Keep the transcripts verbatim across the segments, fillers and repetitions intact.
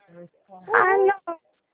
Alô?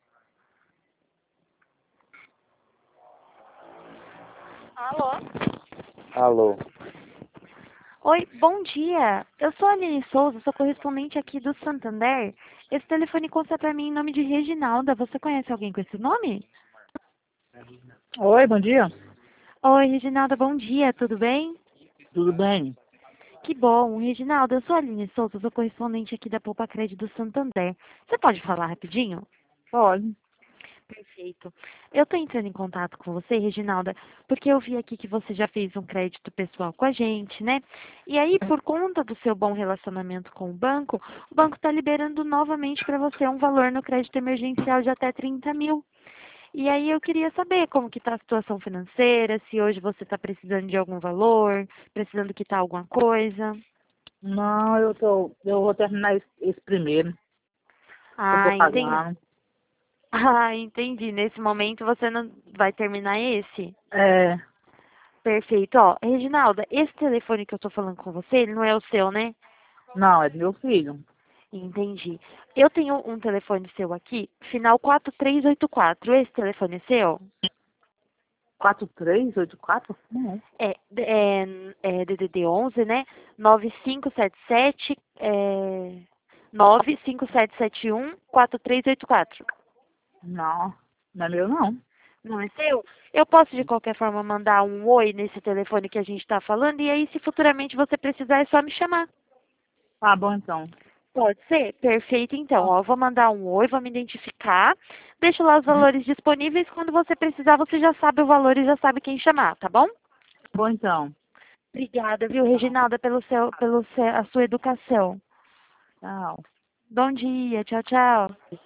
Alô? Alô, Oi, bom dia. Eu sou a Aline Souza, sou correspondente aqui do Santander. Esse telefone consta para mim em nome de Reginalda. Você conhece alguém com esse nome? Oi, bom dia. Oi, Reginalda, bom dia, tudo bem? Tudo bem? Que bom, Reginalda, eu sou a Aline Souza, sou correspondente aqui da Poupa Crédito do Santander. Você pode falar rapidinho? Pode. Perfeito. Eu estou entrando em contato com você, Reginalda, porque eu vi aqui que você já fez um crédito pessoal com a gente, né? E aí, por conta do seu bom relacionamento com o banco, o banco está liberando novamente para você um valor no crédito emergencial de até trinta mil. E aí eu queria saber como que está a situação financeira, se hoje você está precisando de algum valor, precisando quitar alguma coisa. Não, eu tô. Eu vou terminar esse, esse primeiro. Eu tô Ah, entendi. pagando. Ah, entendi. Nesse momento você não vai terminar esse? É. Perfeito. Ó, Reginalda, esse telefone que eu tô falando com você, ele não é o seu, né? Não, é do meu filho. Entendi. Eu tenho um telefone seu aqui, final quatro três oito quatro. Esse telefone é seu? Quatro três oito quatro? Não. É, é, é D D D onze, né? nove cinco sete sete, é, nove cinco sete sete um, quatro três oito quatro. Não. Não é meu, não. Não é seu? Eu posso, de qualquer forma, mandar um oi nesse telefone que a gente está falando, e aí, se futuramente você precisar, é só me chamar. Tá bom, então. Pode ser? Perfeito, então. Ó, Ó, eu vou mandar um oi, vou me identificar. Deixo lá os uhum. valores disponíveis. Quando você precisar, você já sabe o valor e já sabe quem chamar, tá bom? Tá bom, então. Obrigada, viu, Reginalda, pelo seu, pelo seu, a sua educação. Tchau. Bom dia, tchau, tchau.